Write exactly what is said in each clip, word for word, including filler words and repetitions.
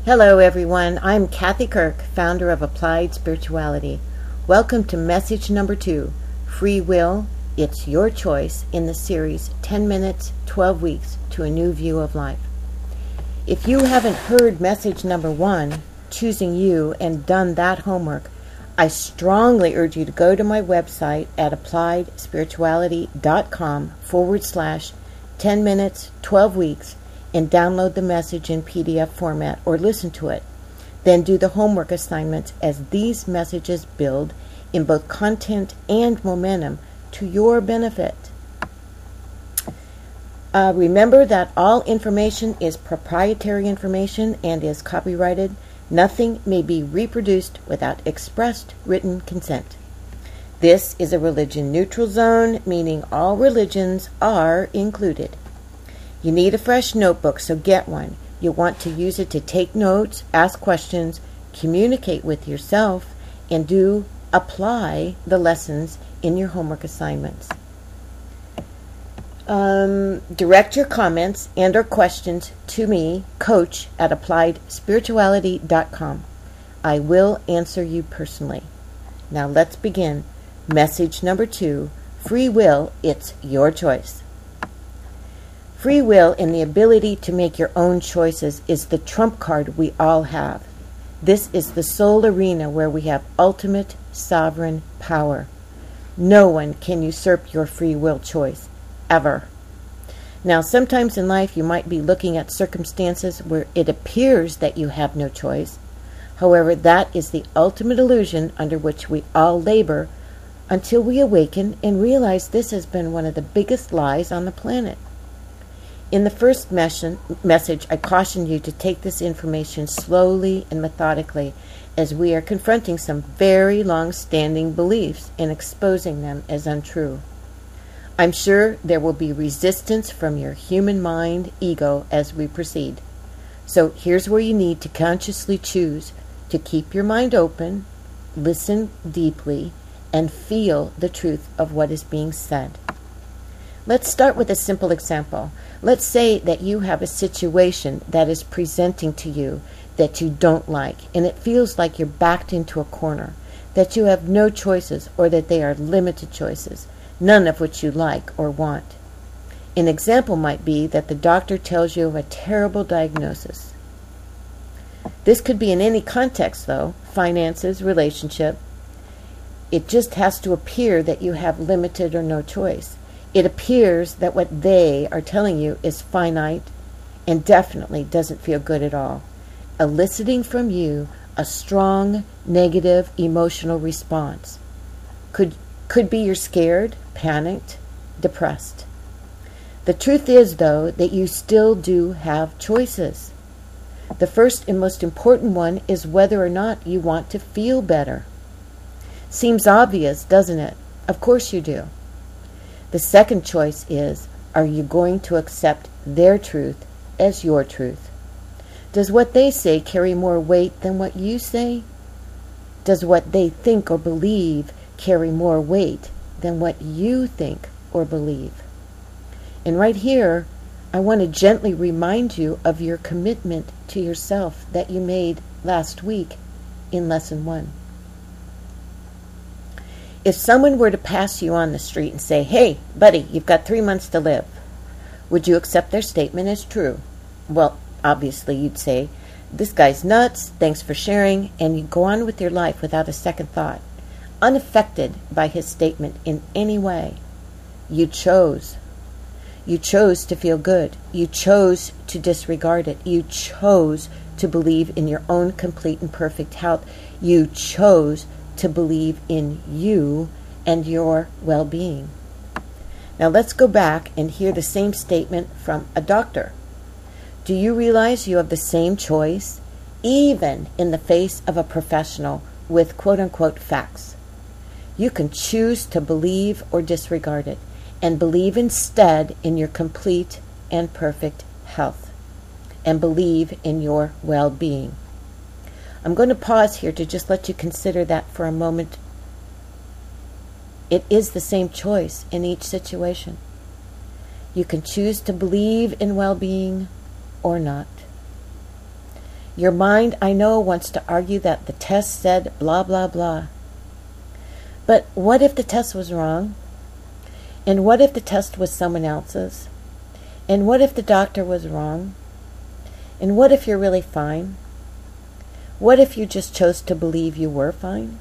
Hello everyone, I'm Kathy Kirk, founder of Applied Spirituality. Welcome to message number two, Free Will, It's Your Choice, in the series ten minutes, twelve weeks to a New View of Life. If you haven't heard message number one, Choosing You, and done that homework, I strongly urge you to go to my website at appliedspirituality.com forward slash 10 minutes, twelve weeks, and download the message in P D F format or listen to it. Then do the homework assignments as these messages build in both content and momentum to your benefit. Uh, remember that all information is proprietary information and is copyrighted. Nothing may be reproduced without expressed written consent. This is a religion neutral zone, meaning all religions are included. You need a fresh notebook, so get one. You'll want to use it to take notes, ask questions, communicate with yourself, and do apply the lessons in your homework assignments. Um, direct your comments and or questions to me, Coach, at applied spirituality dot com. I will answer you personally. Now let's begin. Message number two, Free Will, It's Your Choice. Free will and the ability to make your own choices is the trump card we all have. This is the sole arena where we have ultimate sovereign power. No one can usurp your free will choice, ever. Now, sometimes in life you might be looking at circumstances where it appears that you have no choice. However, that is the ultimate illusion under which we all labor until we awaken and realize this has been one of the biggest lies on the planet. In the first mes- message, I caution you to take this information slowly and methodically as we are confronting some very long-standing beliefs and exposing them as untrue. I'm sure there will be resistance from your human mind, ego, as we proceed. So here's where you need to consciously choose to keep your mind open, listen deeply, and feel the truth of what is being said. Let's start with a simple example. Let's say that you have a situation that is presenting to you that you don't like, and it feels like you're backed into a corner, that you have no choices or that they are limited choices, none of which you like or want. An example might be that the doctor tells you of a terrible diagnosis. This could be in any context, though, finances, relationship. It just has to appear that you have limited or no choice. It appears that what they are telling you is finite and definitely doesn't feel good at all, eliciting from you a strong negative emotional response. Could could be you're scared, panicked, depressed. The truth is, though, that you still do have choices. The first and most important one is whether or not you want to feel better. Seems obvious, doesn't it? Of course you do. The second choice is, are you going to accept their truth as your truth? Does what they say carry more weight than what you say? Does what they think or believe carry more weight than what you think or believe? And right here, I want to gently remind you of your commitment to yourself that you made last week in lesson one. If someone were to pass you on the street and say, "Hey, buddy, you've got three months to live," would you accept their statement as true? Well, obviously you'd say, "This guy's nuts, thanks for sharing," and you'd go on with your life without a second thought, unaffected by his statement in any way. You chose. You chose to feel good. You chose to disregard it. You chose to believe in your own complete and perfect health. You chose to believe in you and your well-being. Now let's go back and hear the same statement from a doctor. Do you realize you have the same choice, even in the face of a professional with quote-unquote facts? You can choose to believe or disregard it, and believe instead in your complete and perfect health, and believe in your well-being. I'm going to pause here to just let you consider that for a moment. It is the same choice in each situation. You can choose to believe in well-being or not. Your mind, I know, wants to argue that the test said blah, blah, blah. But what if the test was wrong? And what if the test was someone else's? And what if the doctor was wrong? And what if you're really fine? What if you just chose to believe you were fine?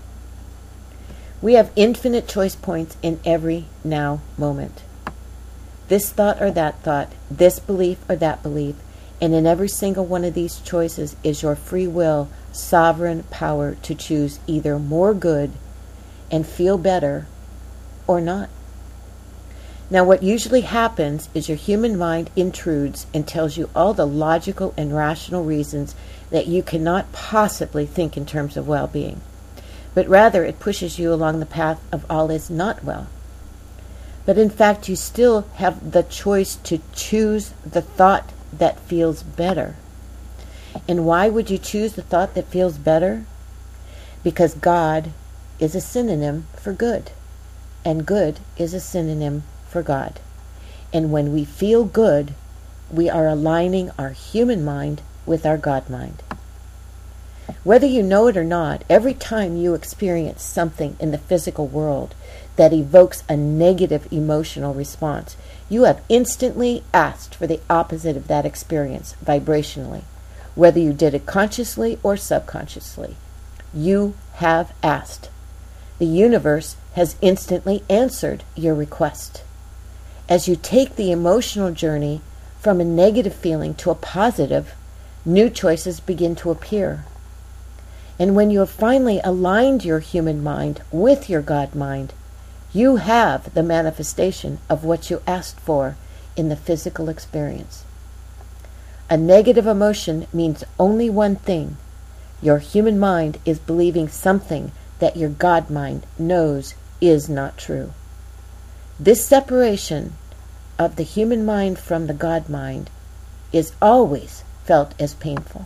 We have infinite choice points in every now moment. This thought or that thought, this belief or that belief, and in every single one of these choices is your free will, sovereign power to choose either more good and feel better or not. Now, what usually happens is your human mind intrudes and tells you all the logical and rational reasons that you cannot possibly think in terms of well-being, but rather it pushes you along the path of all is not well. But in fact, you still have the choice to choose the thought that feels better. And why would you choose the thought that feels better? Because God is a synonym for good, and good is a synonym for God. And when we feel good, we are aligning our human mind with our God mind. Whether you know it or not, every time you experience something in the physical world that evokes a negative emotional response, you have instantly asked for the opposite of that experience vibrationally. Whether you did it consciously or subconsciously, you have asked. The universe has instantly answered your request. As you take the emotional journey from a negative feeling to a positive, new choices begin to appear. And when you have finally aligned your human mind with your God mind, you have the manifestation of what you asked for in the physical experience. A negative emotion means only one thing. Your human mind is believing something that your God mind knows is not true. This separation of the human mind from the God mind is always felt as painful.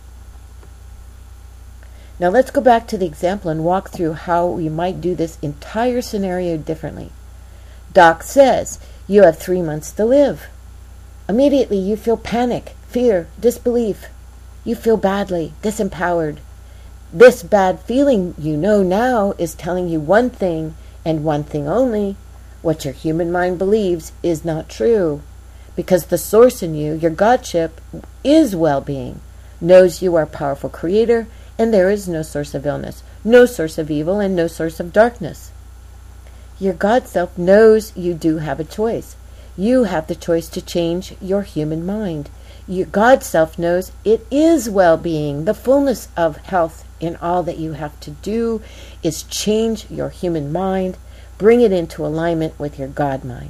Now let's go back to the example and walk through how we might do this entire scenario differently. Doc says you have three months to live. Immediately you feel panic, fear, disbelief. You feel badly, disempowered. This bad feeling you know now is telling you one thing and one thing only. What your human mind believes is not true, because the source in you, your Godship, is well-being, knows you are a powerful creator, and there is no source of illness, no source of evil, and no source of darkness. Your God self knows you do have a choice. You have the choice to change your human mind. Your God self knows it is well-being, the fullness of health, and all that you have to do is change your human mind, bring it into alignment with your God mind.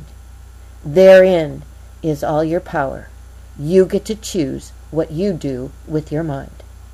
Therein is all your power. You get to choose what you do with your mind.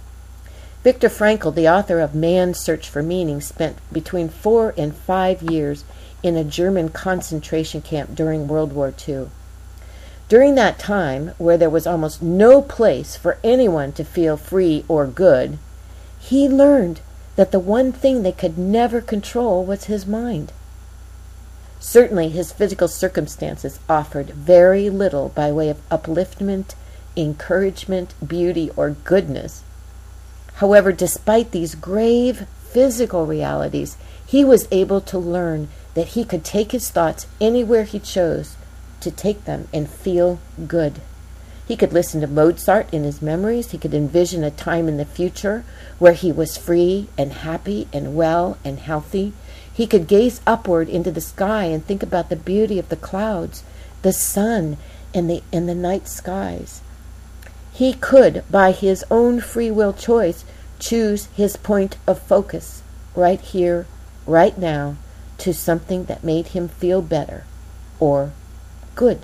Viktor Frankl, the author of Man's Search for Meaning, spent between four and five years in a German concentration camp during World War Two. During that time, where there was almost no place for anyone to feel free or good, he learned that the one thing they could never control was his mind. Certainly, his physical circumstances offered very little by way of upliftment, encouragement, beauty, or goodness. However, despite these grave physical realities, he was able to learn that he could take his thoughts anywhere he chose to take them and feel good. He could listen to Mozart in his memories. He could envision a time in the future where he was free and happy and well and healthy. He could gaze upward into the sky and think about the beauty of the clouds, the sun, and the, and the night skies. He could, by his own free will choice, choose his point of focus right here, right now, to something that made him feel better or good.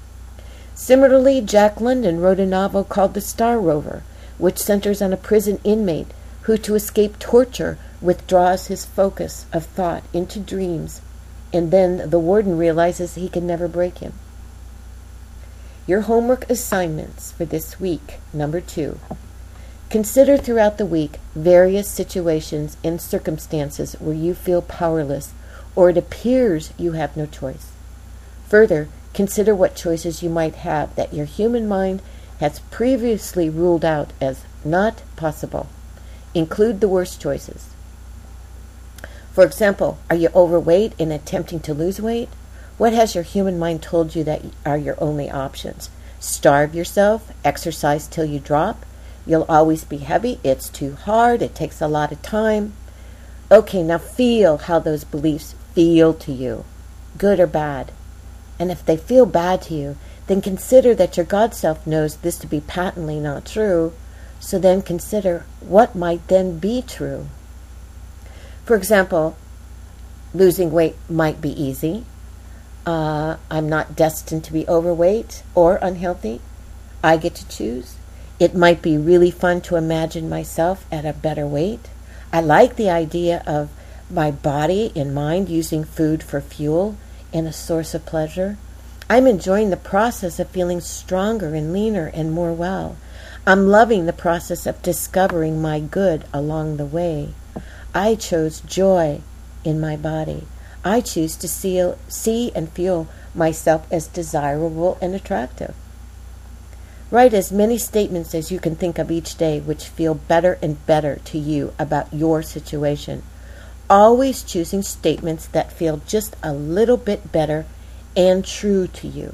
Similarly, Jack London wrote a novel called The Star Rover, which centers on a prison inmate who, to escape torture, withdraws his focus of thought into dreams, and then the warden realizes he can never break him. Your homework assignments for this week, number two. Consider throughout the week various situations and circumstances where you feel powerless or it appears you have no choice. Further, consider what choices you might have that your human mind has previously ruled out as not possible include the worst choices. For example, are you overweight and attempting to lose weight? What has your human mind told you that are your only options? Starve yourself, exercise till you drop, you'll always be heavy, it's too hard, it takes a lot of time. Okay, now feel how those beliefs feel to you, good or bad. And if they feel bad to you, then consider that your God self knows this to be patently not true, so then consider what might then be true. For example, losing weight might be easy. Uh, I'm not destined to be overweight or unhealthy. I get to choose. It might be really fun to imagine myself at a better weight. I like the idea of my body and mind using food for fuel and a source of pleasure. I'm enjoying the process of feeling stronger and leaner and more well. I'm loving the process of discovering my good along the way. I chose joy in my body. I choose to see, see and feel myself as desirable and attractive. Write as many statements as you can think of each day which feel better and better to you about your situation. Always choosing statements that feel just a little bit better and true to you.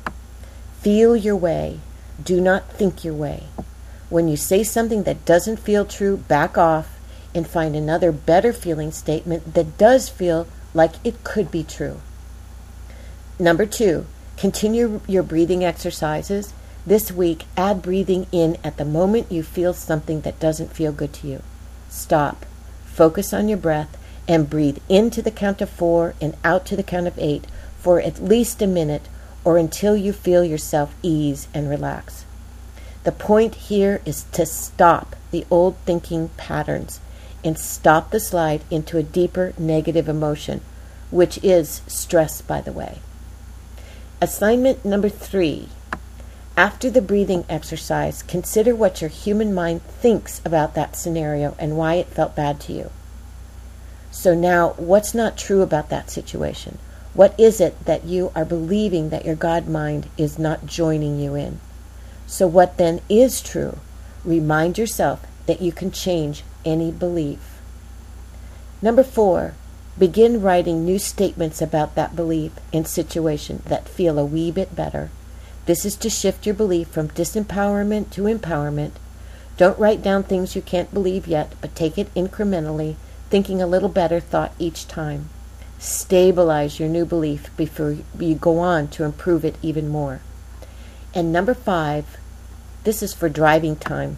Feel your way. Do not think your way. When you say something that doesn't feel true, back off and find another better feeling statement that does feel like it could be true. Number two, continue your breathing exercises. This week, add breathing in at the moment you feel something that doesn't feel good to you. Stop, focus on your breath, and breathe into the count of four and out to the count of eight for at least a minute or until you feel yourself ease and relax. The point here is to stop the old thinking patterns and stop the slide into a deeper negative emotion, which is stress, by the way. Assignment number three. After the breathing exercise, consider what your human mind thinks about that scenario and why it felt bad to you. So now, what's not true about that situation? What is it that you are believing that your God mind is not joining you in? So what then is true? Remind yourself that you can change any belief. Number four, begin writing new statements about that belief and situation that feel a wee bit better. This is to shift your belief from disempowerment to empowerment. Don't write down things you can't believe yet, but take it incrementally, thinking a little better thought each time. Stabilize your new belief before you go on to improve it even more. And number five, this is for driving time.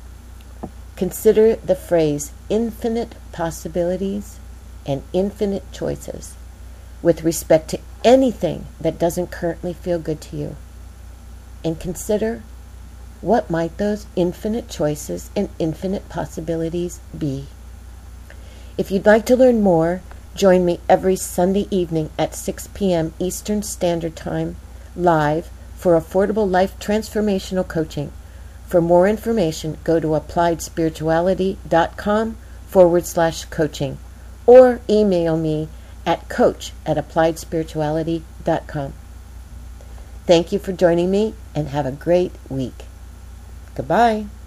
Consider the phrase infinite possibilities and infinite choices with respect to anything that doesn't currently feel good to you. And consider what might those infinite choices and infinite possibilities be. If you'd like to learn more, join me every Sunday evening at six p.m. Eastern Standard Time, live, for affordable life transformational coaching. For more information, go to appliedspirituality.com forward slash coaching or email me at coach at appliedspirituality.com. Thank you for joining me and have a great week. Goodbye.